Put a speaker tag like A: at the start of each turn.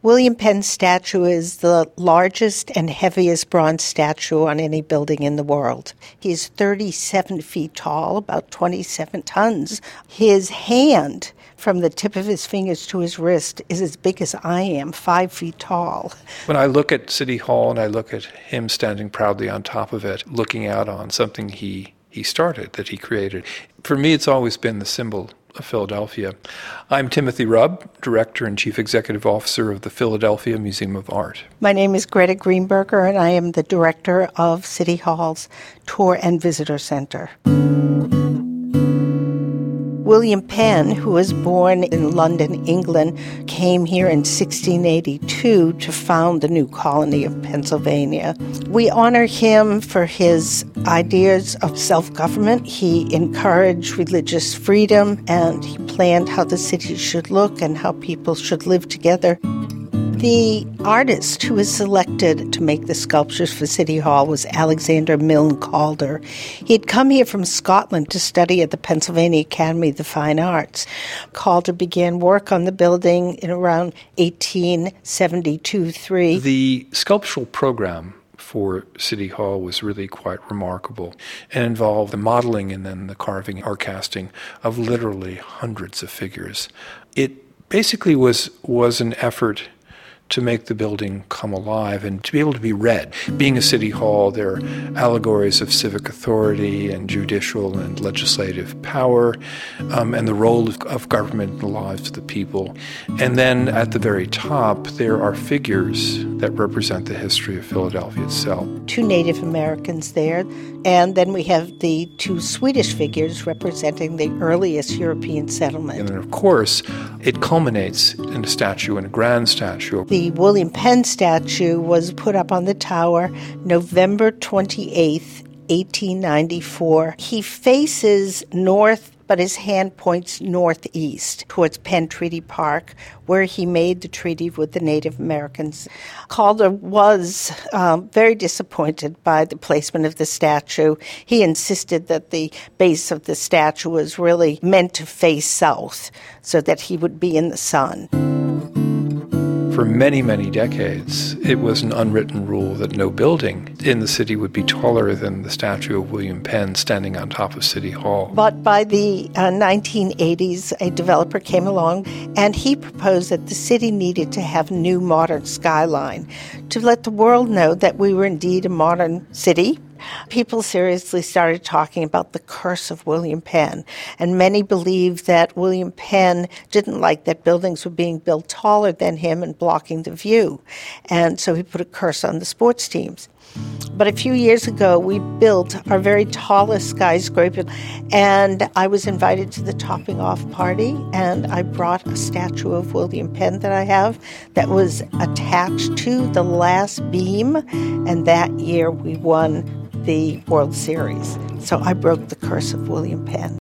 A: William Penn's statue is the largest and heaviest bronze statue on any building in the world. He's 37 feet tall, about 27 tons. His hand, from the tip of his fingers to his wrist, is as big as I am, 5 feet tall.
B: When I look at City Hall and I look at him standing proudly on top of it, looking out on something he started, that he created, for me it's always been the symbol of Philadelphia. I'm Timothy Rubb, Director and Chief Executive Officer of the Philadelphia Museum of Art.
A: My name is Greta Greenberger, and I am the Director of City Hall's Tour and Visitor Center. William Penn, who was born in London, England, came here in 1682 to found the new colony of Pennsylvania. We honor him for his ideas of self-government. He encouraged religious freedom, and he planned how the city should look and how people should live together. The artist who was selected to make the sculptures for City Hall was Alexander Milne Calder. He had come here from Scotland to study at the Pennsylvania Academy of the Fine Arts. Calder began work on the building in around 1872-3.
B: The sculptural program for City Hall was really quite remarkable and involved the modeling and then the carving or casting of literally hundreds of figures. It basically was an effort to make the building come alive and to be able to be read. Being a city hall, there are allegories of civic authority and judicial and legislative power, and the role of government in the lives of the people. And then at the very top, there are figures that represent the history of Philadelphia itself.
A: 2 Native Americans there, and then we have the 2 Swedish figures representing the earliest European settlement.
B: And then, of course, it culminates in a statue, in a grand statue.
A: The William Penn statue was put up on the tower November 28th, 1894. He faces north, but his hand points northeast towards Penn Treaty Park, where he made the treaty with the Native Americans. Calder was very disappointed by the placement of the statue. He insisted that the base of the statue was really meant to face south so that he would be in the sun.
B: For many, many decades, it was an unwritten rule that no building in the city would be taller than the statue of William Penn standing on top of City Hall.
A: But by the 1980s, a developer came along and he proposed that the city needed to have a new modern skyline to let the world know that we were indeed a modern city. People seriously started talking about the curse of William Penn, and many believed that William Penn didn't like that buildings were being built taller than him and blocking the view, and so he put a curse on the sports teams. But a few years ago, we built our very tallest skyscraper, and I was invited to the topping off party, and I brought a statue of William Penn that I have that was attached to the last beam, and that year we won the World Series. So I broke the curse of William Penn.